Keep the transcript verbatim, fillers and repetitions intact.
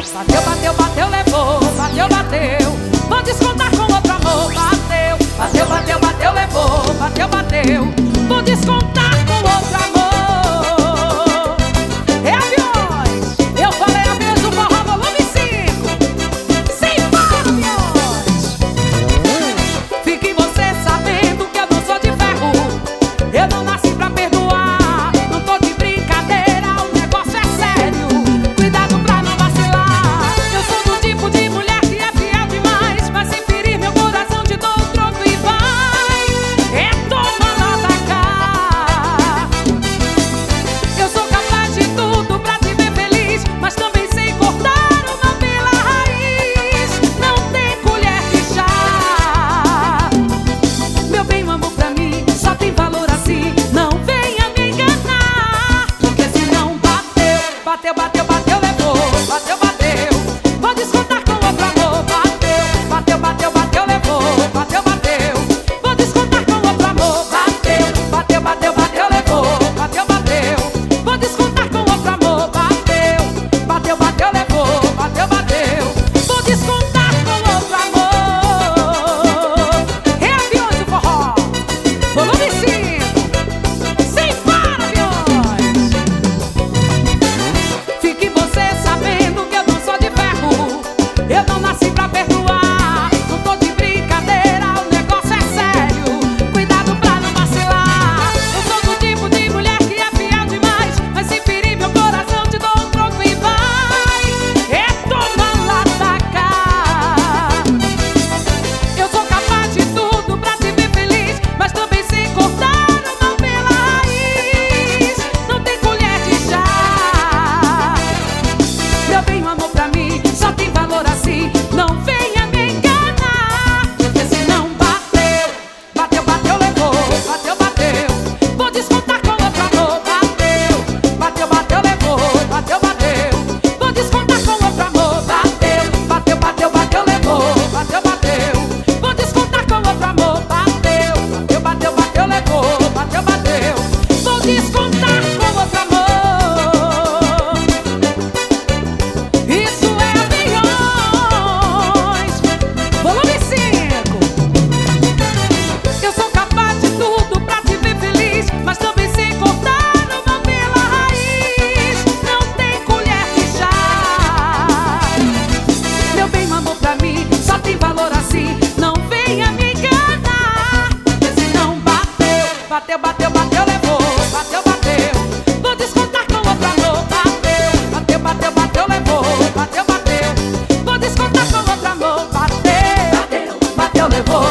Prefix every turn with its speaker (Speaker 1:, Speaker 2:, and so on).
Speaker 1: Bateu, bateu, bateu, levou. Bateu, bateu, vou descontar com outro amor. Bateu, bateu, bateu, bateu, levou. Bateu, bateu, vou descontar com outro amor. É aviões, eu falei a vez do forró volume cinco. Sem para, aviões. Fique você sabendo que eu não sou de ferro. Eu não nasci pra perdoar. Não tô de brincadeira, o negócio é sério. Cuidado pra não vacilar. Eu sou do tipo de mulher que é fiel demais, mas sem ferir meu coração te dou um troco e vai. É toma lá da cá. Eu sou capaz de tudo pra te ver feliz, mas também sei cortar o mal pela raiz. Não tem colher de chá. Meu bem, o amor pra mim só tem valor assim. Não venha me enganar, porque se não bateu, bateu, bateu, bateu, levou. Bateu, bateu, vou descontar com outro amor. Bateu, bateu, bateu, bateu, levou. Bateu, bateu, vou descontar com outro amor. Bateu, bateu, bateu, bateu, levou. Bateu, bateu, vou descontar com outro amor. Bateu, bateu, bateu, levou. Bateu, bateu, vou descontar com outro amor. É aviões do forró, volume cinco. Sem para, aviões. Fique você sabendo que eu não sou de ferro. Eu não nasci pra perdoar. Não tô de brincadeira, o negócio é sério. Cuidado pra não vacilar. Eu sou do tipo de mulher que é fiel demais, mas sem ferir meu coração te dou um troco e vai. É toma lá da cá. Eu sou capaz de tudo pra te ver feliz, mas também sei cortar o mal pela raiz. Não tem colher de chá. Meu bem, o amor pra mim só tem valor assim. Não venha me enganar, porque se não bateu, bateu, bateu, levou. Bateu, bateu, vou descontar com outro amor. Bateu, bateu, bateu, levou. Bateu, bateu, vou descontar com outro amor. Bateu, bateu, bateu, bateu, levou. Bateu, bateu, vou descontar com outro amor. Bateu, bateu, bateu, bateu, levou. Bateu, bateu, vou descontar com outro amor. Isso é aviões, volume cinco. Eu sou capaz de tudo pra te ver feliz, mas também sei cortar o mal pela raiz. Não tem colher de chá. Meu bem, o amor pra mim só tem valor assim. Não venha me enganar, porque se não bateu, bateu, bateu, bateu, levou. Bateu, bateu, vou descontar com outro amor. Bateu, bateu, bateu, bateu, levou. Bateu, bateu, vou descontar com outro amor. Bateu, bateu, bateu, levou.